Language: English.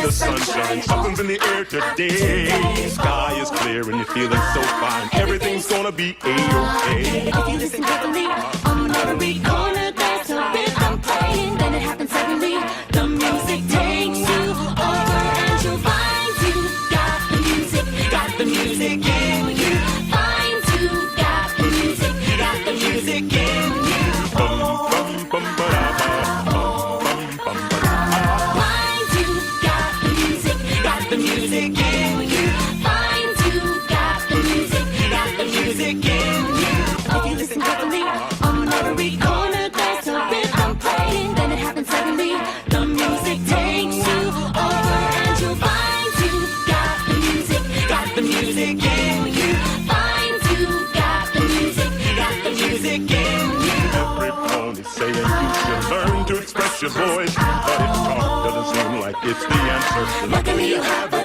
the sunshine. Something's in the air today. Sky is clear and you're feeling so fine. Everything's gonna be A-OK. If you listen carefully, on every corner there's a rhythm playing. Then it happens suddenly. The music takes you over and you'll find you got the music in you. Find you got the music in you. Find you got the music in you. Find you got the music in you. If you listen carefully, on every corner there's a rhythm playing. Then it happens suddenly. The music takes you over and you'll find you got the music in you. Find you got the music in you. Everybody's saying you should learn to express your voice, but if talk doesn't seem like it's the answer, luckily you have